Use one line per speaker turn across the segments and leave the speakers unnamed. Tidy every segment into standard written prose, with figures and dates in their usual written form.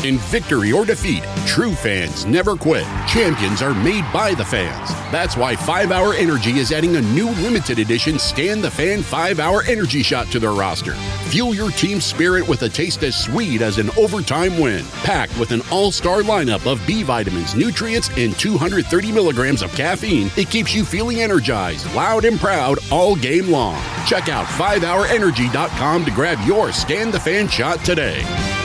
In victory or defeat, true fans never quit. Champions are made by the fans. That's why 5-Hour Energy is adding a new limited edition Scan the Fan 5-Hour Energy Shot to their roster. Fuel your team's spirit with a taste as sweet as an overtime win. Packed with an all-star lineup of B vitamins, nutrients, and 230 milligrams of caffeine, it keeps you feeling energized, loud, and proud all game long. Check out 5hourenergy.com to grab your Scan the Fan shot today.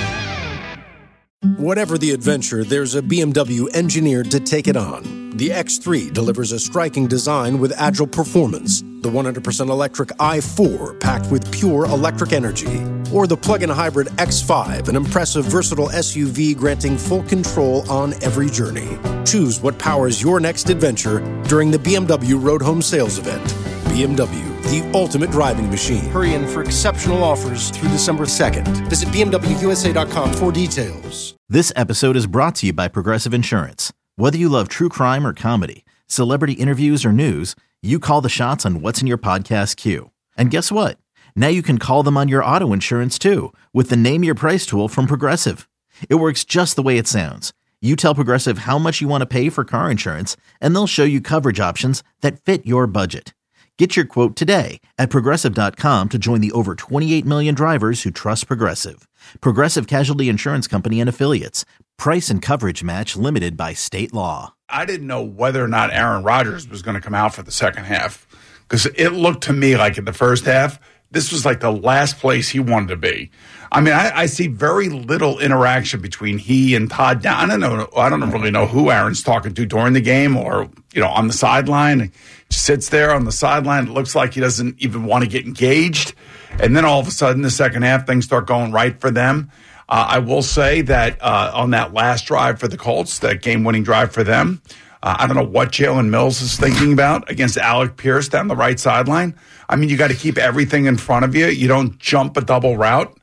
Whatever the adventure, there's a BMW engineered to take it on. The X3 delivers a striking design with agile performance. The 100% electric i4 packed with pure electric energy. Or the plug-in hybrid X5, an impressive, versatile SUV granting full control on every journey. Choose what powers your next adventure during the BMW Road Home Sales Event. BMW, the ultimate driving machine. Hurry in for exceptional offers through December 2nd. Visit BMWUSA.com for details.
This episode is brought to you by Progressive Insurance. Whether you love true crime or comedy, celebrity interviews or news, you call the shots on what's in your podcast queue. And guess what? Now you can call them on your auto insurance too with the Name Your Price tool from Progressive. It works just the way it sounds. You tell Progressive how much you want to pay for car insurance, and they'll show you coverage options that fit your budget. Get your quote today at Progressive.com to join the over 28 million drivers who trust Progressive. Progressive Casualty Insurance Company and Affiliates. Price and coverage match limited by state law.
I didn't know whether or not Aaron Rodgers was going to come out for the second half because it looked to me like in the first half, this was like the last place he wanted to be. I mean, I see very little interaction between he and Todd Downing. I don't really know who Aaron's talking to during the game or, on the sideline. He sits there on the sideline. It looks like he doesn't even want to get engaged. And then all of a sudden, the second half, things start going right for them. I will say that on that last drive for the Colts, that game-winning drive for them, I don't know what Jalen Mills is thinking about against Alec Pierce down the right sideline. I mean, you got to keep everything in front of you. You don't jump a double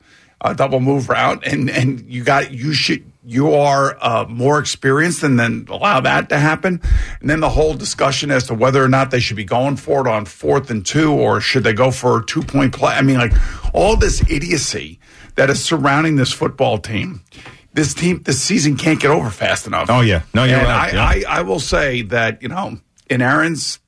move route, and you are more experienced and then allow that to happen. And then the whole discussion as to whether or not they should be going for it on 4th and 2 or should they go for a 2-point play. I mean, like all this idiocy that is surrounding this football team. This season can't get over fast enough.
Oh yeah, no, you're right.
I will say that in Aaron's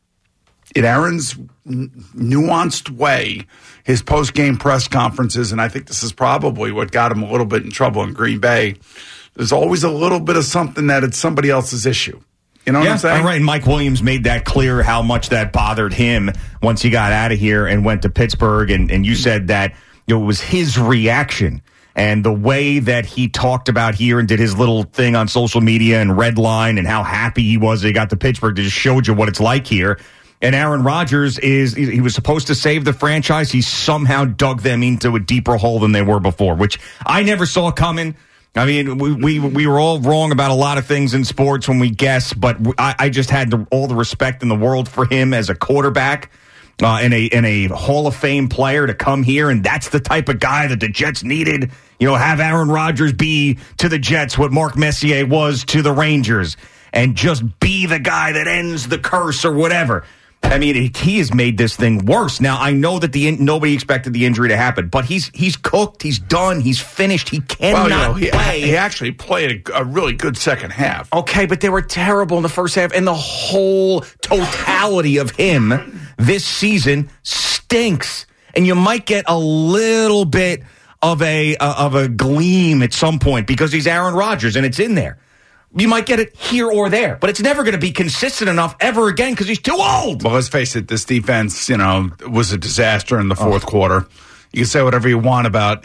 nuanced way, his post-game press conferences, and I think this is probably what got him a little bit in trouble in Green Bay. There's always a little bit of something that it's somebody else's issue. You know what I'm saying?
Right. And Mike Williams made that clear how much that bothered him once he got out of here and went to Pittsburgh. And you said that it was his reaction. And the way that he talked about here and did his little thing on social media and Redline and how happy he was that he got to Pittsburgh, just showed you what it's like here. And Aaron Rodgers he was supposed to save the franchise. He somehow dug them into a deeper hole than they were before, which I never saw coming. I mean, we were all wrong about a lot of things in sports when we guess, but I just had all the respect in the world for him as a quarterback. And a Hall of Fame player to come here, and that's the type of guy that the Jets needed. Have Aaron Rodgers be to the Jets what Mark Messier was to the Rangers, and just be the guy that ends the curse or whatever. I mean, he has made this thing worse. Now, I know that nobody expected the injury to happen, but he's cooked, he's done, he's finished. He cannot play.
He actually played a really good second half.
Okay, but they were terrible in the first half, and the whole totality of him this season stinks. And you might get a little bit of a gleam at some point because he's Aaron Rodgers, and it's in there. You might get it here or there, but it's never going to be consistent enough ever again because he's too old.
Well, let's face it, this defense, was a disaster in the fourth quarter. You can say whatever you want about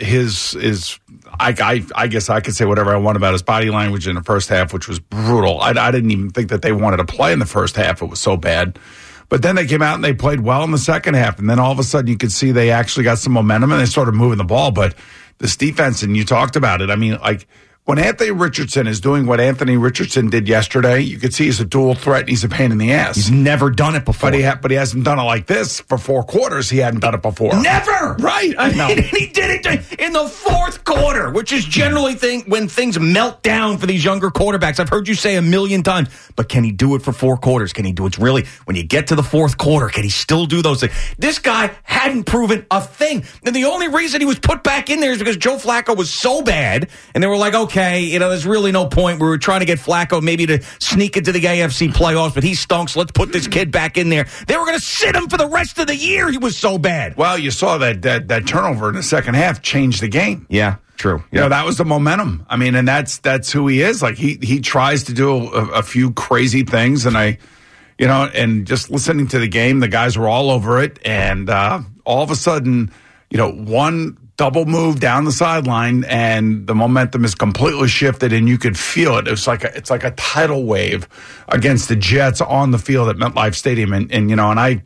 I guess I could say whatever I want about his body language in the first half, which was brutal. I didn't even think that they wanted to play in the first half. It was so bad. But then they came out and they played well in the second half. And then all of a sudden you could see they actually got some momentum and they started moving the ball. But this defense, and you talked about it, I mean, like, when Anthony Richardson is doing what Anthony Richardson did yesterday, you could see he's a dual threat and he's a pain in the ass.
He's never done it before.
But he hasn't done it like this for 4 quarters. He hadn't done it before.
Never!
Right. I know.
He did it in the fourth quarter, which is generally when things melt down for these younger quarterbacks. I've heard you say a million times, but can he do it for 4 quarters? Can he do it really? When you get to the fourth quarter, can he still do those things? This guy hadn't proven a thing. And the only reason he was put back in there is because Joe Flacco was so bad, and they were like, okay, okay, there's really no point. We were trying to get Flacco maybe to sneak into the AFC playoffs, but he stunk, so let's put this kid back in there. They were going to sit him for the rest of the year. He was so bad.
Well, you saw that turnover in the second half changed the game.
Yeah, true. Yeah.
That was the momentum. I mean, and that's who he is. Like, he tries to do a few crazy things, and and just listening to the game, the guys were all over it, and all of a sudden, one double move down the sideline, and the momentum is completely shifted, and you could feel it. It's like a tidal wave against the Jets on the field at MetLife Stadium, and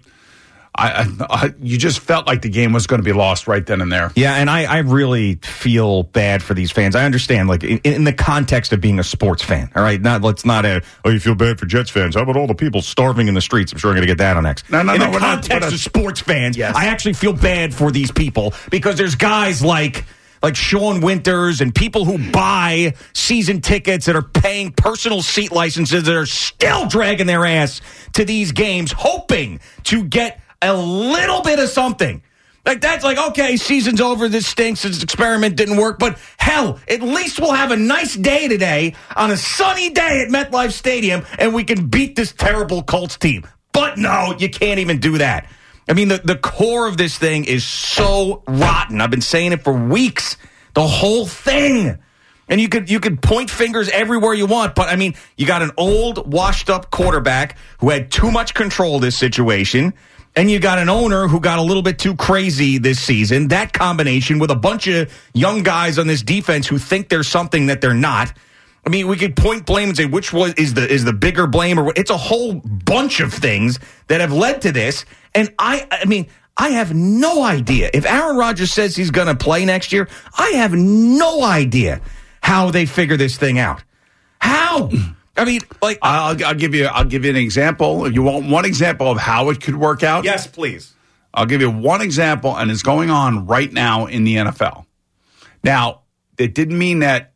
you just felt like the game was going to be lost right then and there.
Yeah, and I really feel bad for these fans. I understand, like, in the context of being a sports fan, all right? Let's not you feel bad for Jets fans. How about all the people starving in the streets? I'm sure I'm going to get that on next.
No,
in the context of sports fans, yes. I actually feel bad for these people because there's guys like Sean Winters and people who buy season tickets that are paying personal seat licenses that are still dragging their ass to these games, hoping to get a little bit of something. Like, that's like, okay, season's over, this stinks, this experiment didn't work, but hell, at least we'll have a nice day today on a sunny day at MetLife Stadium, and we can beat this terrible Colts team. But no, you can't even do that. I mean, the core of this thing is so rotten. I've been saying it for weeks. The whole thing. And you could point fingers everywhere you want, but I mean, you got an old, washed-up quarterback who had too much control of this situation. And you got an owner who got a little bit too crazy this season. That combination with a bunch of young guys on this defense who think there's something that they're not. I mean, we could point blame and say which one is the bigger blame, or it's a whole bunch of things that have led to this. And I mean, I have no idea. If Aaron Rodgers says he's going to play next year, I have no idea how they figure this thing out. How? I mean, like,
I'll give you an example. If you want one example of how it could work out,
yes, please.
I'll give you one example, and it's going on right now in the NFL. Now, it didn't mean that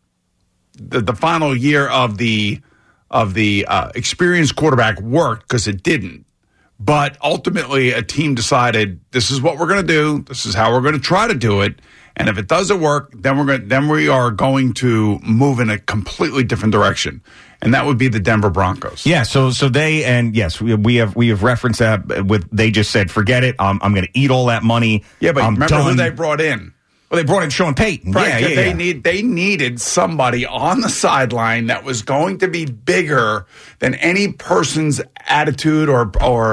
the final year of the experienced quarterback worked, because it didn't. But ultimately, a team decided, this is what we're going to do. This is how we're going to try to do it. And if it doesn't work, then we are going to move in a completely different direction, and that would be the Denver Broncos.
Yeah. So they, and yes, we have referenced that with, they just said, forget it. I'm going to eat all that money.
Yeah, but remember
done.
who they brought in?
Well, they brought in Sean Payton.
Right.
Yeah.
They needed somebody on the sideline that was going to be bigger than any person's attitude or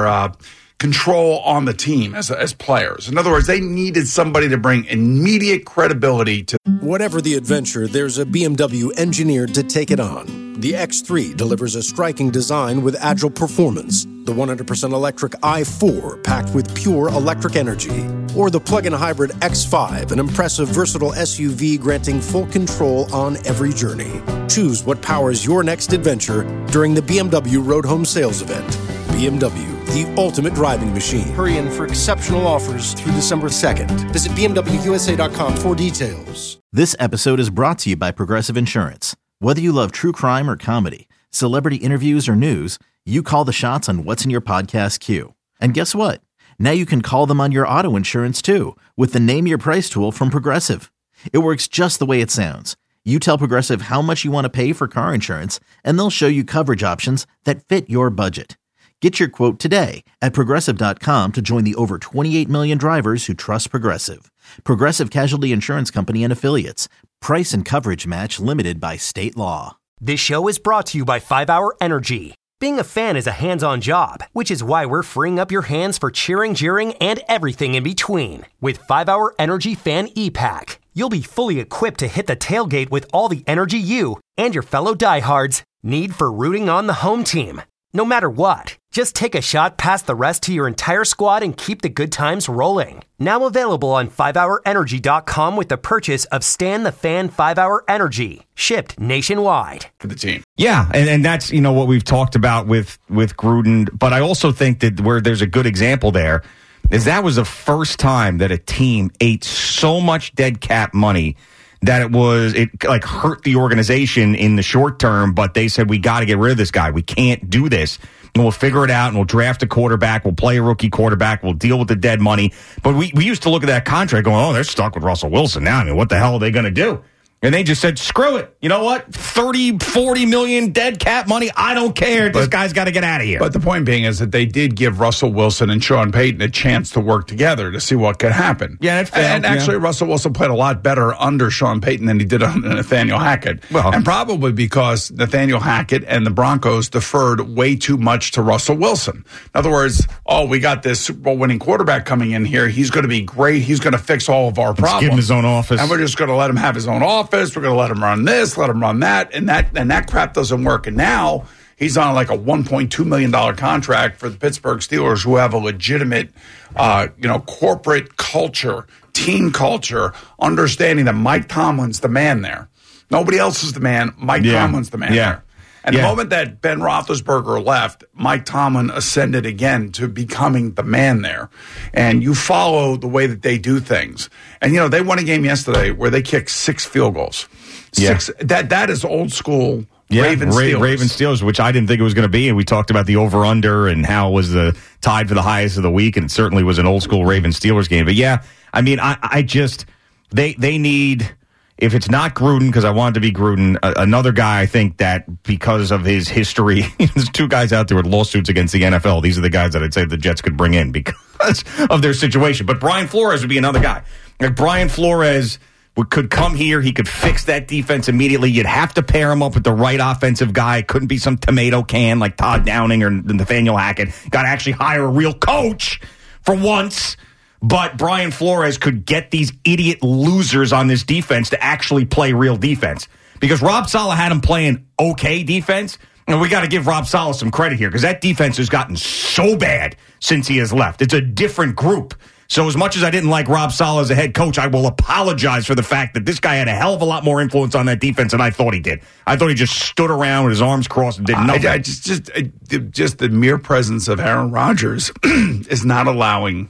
control on the team as players. In other words, they needed somebody to bring immediate credibility to.
Whatever the adventure, there's a BMW engineered to take it on. The X3 delivers a striking design with agile performance. The 100% electric i4 packed with pure electric energy. Or the plug-in hybrid X5, an impressive, versatile SUV granting full control on every journey. Choose what powers your next adventure during the BMW Road Home Sales Event. BMW, the ultimate driving machine. Hurry in for exceptional offers through December 2nd. Visit BMWUSA.com for details.
This episode is brought to you by Progressive Insurance. Whether you love true crime or comedy, celebrity interviews or news, you call the shots on what's in your podcast queue. And guess what? Now you can call them on your auto insurance too with the Name Your Price tool from Progressive. It works just the way it sounds. You tell Progressive how much you want to pay for car insurance, and they'll show you coverage options that fit your budget. Get your quote today at Progressive.com to join the over 28 million drivers who trust Progressive. Progressive Casualty Insurance Company and Affiliates. Price and coverage match limited by state law.
This show is brought to you by 5 Hour Energy. Being a fan is a hands-on job, which is why we're freeing up your hands for cheering, jeering, and everything in between. With 5 Hour Energy Fan E-Pack, you'll be fully equipped to hit the tailgate with all the energy you and your fellow diehards need for rooting on the home team. No matter what, just take a shot past the rest to your entire squad and keep the good times rolling. Now available on 5hourenergy.com with the purchase of Stan the Fan 5 Hour Energy, shipped nationwide.
For the team.
Yeah, and that's, what we've talked about with Gruden, but I also think that where there's a good example there is that was the first time that a team ate so much dead cap money that it hurt the organization in the short term, but they said, we got to get rid of this guy. We can't do this. And we'll figure it out, and we'll draft a quarterback. We'll play a rookie quarterback. We'll deal with the dead money. But we used to look at that contract going, oh, they're stuck with Russell Wilson now. I mean, what the hell are they going to do? And they just said, screw it. You know what? 30, 40 million dead cap money. I don't care. This guy's got to get out of here.
But the point being is that they did give Russell Wilson and Sean Payton a chance to work together to see what could happen.
Yeah, it failed.
And actually, Russell Wilson played a lot better under Sean Payton than he did under Nathaniel Hackett.
Well,
and probably because Nathaniel Hackett and the Broncos deferred way too much to Russell Wilson. In other words, we got this Super Bowl winning quarterback coming in here. He's going to be great. He's going to fix all of our problems.
Give him his own office.
And we're just going to let him have his own office. We're going to let him run this, let him run that, and that crap doesn't work. And now he's on like a $1.2 million contract for the Pittsburgh Steelers, who have a legitimate, corporate culture, team culture, understanding that Mike Tomlin's the man there. Nobody else is the man. Mike Tomlin's the man there. And the moment that Ben Roethlisberger left, Mike Tomlin ascended again to becoming the man there. And you follow the way that they do things. And, they won a game yesterday where they kicked 6 field goals. That is old school Raven
Steelers, which I didn't think it was going to be. And we talked about the over-under and how it was the tied for the highest of the week. And it certainly was an old school Raven Steelers game. But, I just – they need – if it's not Gruden, because I want it to be Gruden, another guy I think that because of his history, there's 2 guys out there with lawsuits against the NFL. These are the guys that I'd say the Jets could bring in because of their situation. But Brian Flores would be another guy. Like Brian Flores could come here. He could fix that defense immediately. You'd have to pair him up with the right offensive guy. It couldn't be some tomato can like Todd Downing or Nathaniel Hackett. Got to actually hire a real coach for once. But Brian Flores could get these idiot losers on this defense to actually play real defense. Because Rob Saleh had him playing okay defense. And we got to give Rob Saleh some credit here because that defense has gotten so bad since he has left. It's a different group. So as much as I didn't like Rob Saleh as a head coach, I will apologize for the fact that this guy had a hell of a lot more influence on that defense than I thought he did. I thought he just stood around with his arms crossed and did nothing.
Just the mere presence of Aaron Rodgers is not allowing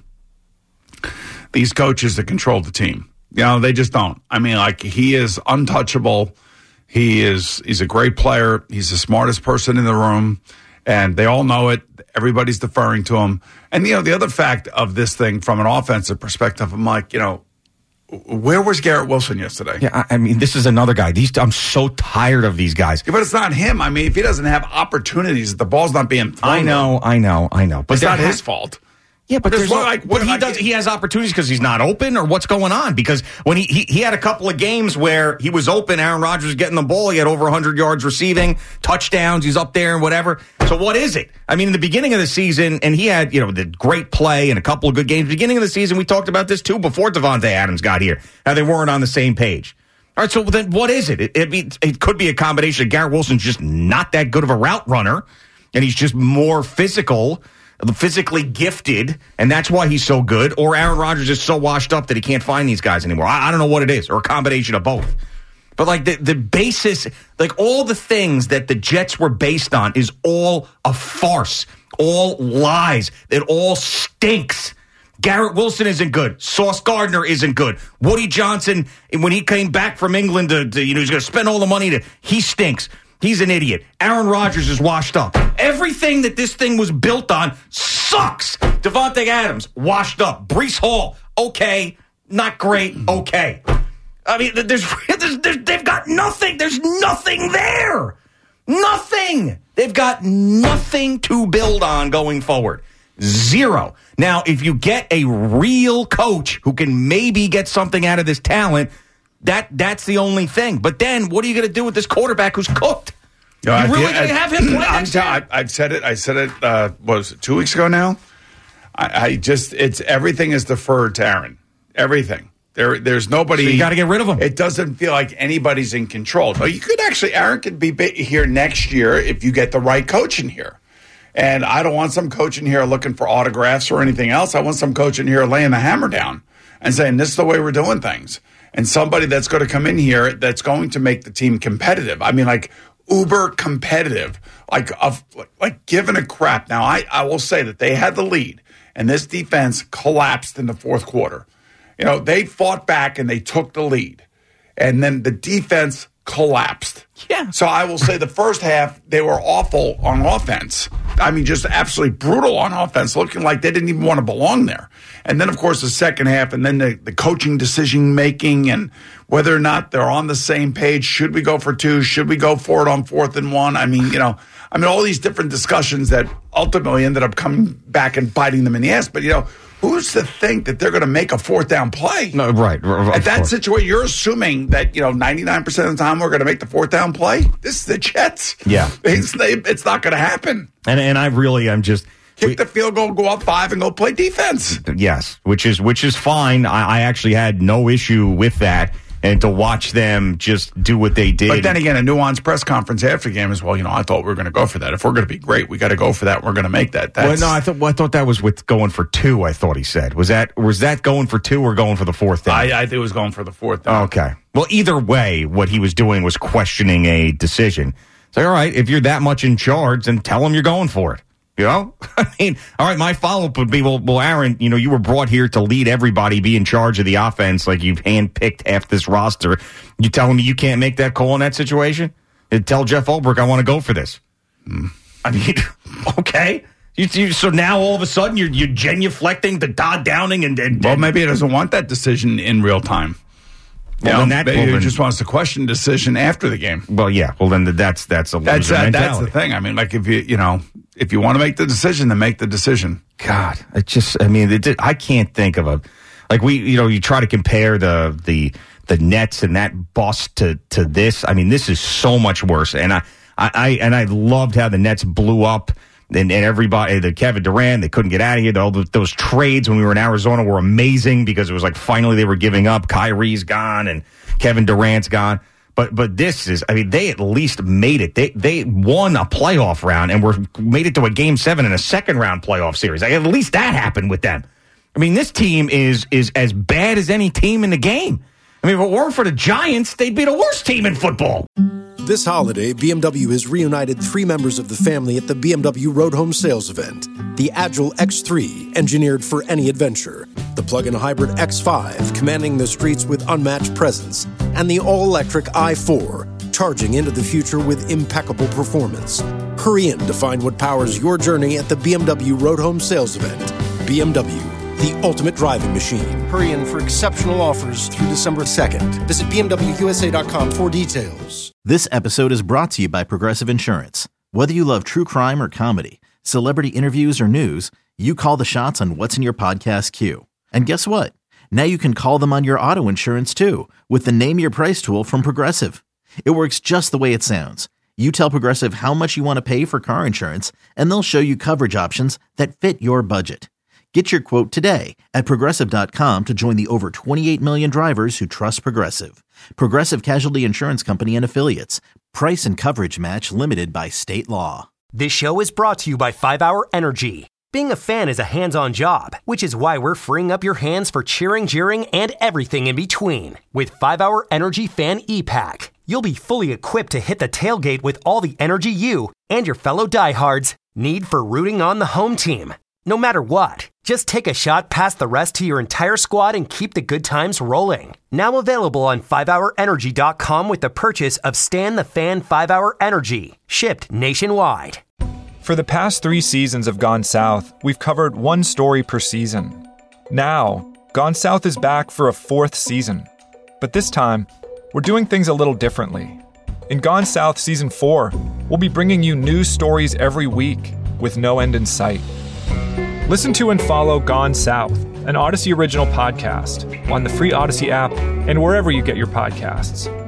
these coaches to control the team. They just don't. I mean, he is untouchable. He's a great player. He's the smartest person in the room, and they all know it. Everybody's deferring to him. And, the other fact of this thing from an offensive perspective, I'm like, where was Garrett Wilson yesterday?
Yeah, I mean, this is another guy. I'm so tired of these guys.
Yeah, but it's not him. I mean, if he doesn't have opportunities, the ball's not being thrown.
I know. But
it's not his fault.
Yeah, but he has opportunities because he's not open, or what's going on? Because when he had a couple of games where he was open, Aaron Rodgers was getting the ball, he had over 100 yards receiving, touchdowns, he's up there and whatever. So what is it? I mean, in the beginning of the season, and he had the great play and a couple of good games. Beginning of the season, we talked about this too before Devontae Adams got here, how they weren't on the same page. All right, so then what is it? It could be a combination of Garrett Wilson's just not that good of a route runner, and he's just more physically gifted, and that's why he's so good, or Aaron Rodgers is so washed up that he can't find these guys anymore. I don't know what it is, or a combination of both. But the basis, all the things that the Jets were based on is all a farce, all lies. It all stinks. Garrett Wilson isn't good. Sauce Gardner isn't good. Woody Johnson, when he came back from England, he's going to spend all the money he stinks. He's an idiot. Aaron Rodgers is washed up. Everything that this thing was built on sucks. Devontae Adams, washed up. Breece Hall, okay. Not great, okay. I mean, they've got nothing. There's nothing there. Nothing. They've got nothing to build on going forward. Zero. Now, if you get a real coach who can maybe get something out of this talent, that's the only thing. But then, what are you going to do with this quarterback who's cooked? You really going to have him play next year?
I've said it. I said it. What was it, 2 weeks ago now? It's everything is deferred to Aaron. Everything. There's nobody.
So you got to get rid of him.
It doesn't feel like anybody's in control. But you could actually, Aaron could be here next year if you get the right coach in here. And I don't want some coach in here looking for autographs or anything else. I want some coach in here laying the hammer down and saying, this is the way we're doing things. And somebody that's going to come in here that's going to make the team competitive. I mean, uber competitive, like giving a crap. Now, I will say that they had the lead, and this defense collapsed in the fourth quarter. They fought back and they took the lead, and then the defense collapsed.
Yeah.
So I will say the first half, they were awful on offense. I mean, just absolutely brutal on offense, looking like they didn't even want to belong there. And then, of course, the second half, and then the coaching decision-making and whether or not they're on the same page. Should we go for 2? Should we go for it on 4th and 1? I mean, all these different discussions that ultimately ended up coming back and biting them in the ass. But, who's to think that they're going to make a 4th down play?
No, right.
At that situation, you're assuming that, 99% of the time we're going to make the 4th down play. This is the Jets.
Yeah.
It's not going to happen.
And I'm just...
Kick the field goal, go up 5, and go play defense.
Yes, which is fine. I actually had no issue with that. And to watch them just do what they did.
But then again, a nuanced press conference after the game is, I thought we were going to go for that. If we're going to be great, we got to go for that. We're going to make that.
I thought that was with going for 2, I thought he said. Was that going for 2 or going for the 4th down?
I think it was going for the 4th down.
Okay. Well, either way, what he was doing was questioning a decision. It's like, all right, if you're that much in charge, then tell him you're going for it. I mean, all right, my follow-up would be, well, Aaron, you were brought here to lead everybody, be in charge of the offense, like you've handpicked half this roster. You telling me you can't make that call in that situation? And tell Jeff Ulbrich I want to go for this. I mean, okay. So now all of a sudden you're genuflecting to Todd Downing and
well, maybe he doesn't want that decision in real time.
Well,
he just wants to question decision after the game.
Well, yeah. Well, then that's a loser mentality.
That's the thing. I mean, like if you want to make the decision, then make the decision.
God, I can't think of you try to compare the Nets and that bust to this. I mean, this is so much worse. And I loved how the Nets blew up. And everybody, the Kevin Durant, they couldn't get out of here. All those trades when we were in Arizona were amazing because it was like finally they were giving up. Kyrie's gone and Kevin Durant's gone. But this is, they at least made it. They won a playoff round and made it to a Game 7 in a second round playoff series. At least that happened with them. This team is as bad as any team in the game. If it weren't for the Giants, they'd be the worst team in football.
This holiday, BMW has reunited 3 members of the family at the BMW Road Home Sales Event. The Agile X3, engineered for any adventure. The plug-in hybrid X5, commanding the streets with unmatched presence. And the all-electric i4, charging into the future with impeccable performance. Hurry in to find what powers your journey at the BMW Road Home Sales Event. BMW, the ultimate driving machine. Hurry in for exceptional offers through December 2nd. Visit BMWUSA.com for details.
This episode is brought to you by Progressive Insurance. Whether you love true crime or comedy, celebrity interviews or news, you call the shots on what's in your podcast queue. And guess what? Now you can call them on your auto insurance too with the Name Your Price tool from Progressive. It works just the way it sounds. You tell Progressive how much you want to pay for car insurance, and they'll show you coverage options that fit your budget. Get your quote today at Progressive.com to join the over 28 million drivers who trust Progressive. Progressive Casualty Insurance Company and Affiliates. Price and coverage match limited by state law.
This show is brought to you by 5 Hour Energy. Being a fan is a hands-on job, which is why we're freeing up your hands for cheering, jeering, and everything in between. With 5 Hour Energy Fan E-Pack, you'll be fully equipped to hit the tailgate with all the energy you and your fellow diehards need for rooting on the home team. No matter what, just take a shot past the rest to your entire squad and keep the good times rolling. Now available on 5hourenergy.com with the purchase of Stan the Fan 5 Hour Energy, shipped nationwide.
For the past 3 seasons of Gone South, we've covered one story per season. Now, Gone South is back for a 4th season. But this time, we're doing things a little differently. In Gone South Season 4, we'll be bringing you new stories every week with no end in sight. Listen to and follow Gone South, an Odyssey original podcast, on the free Odyssey app and wherever you get your podcasts.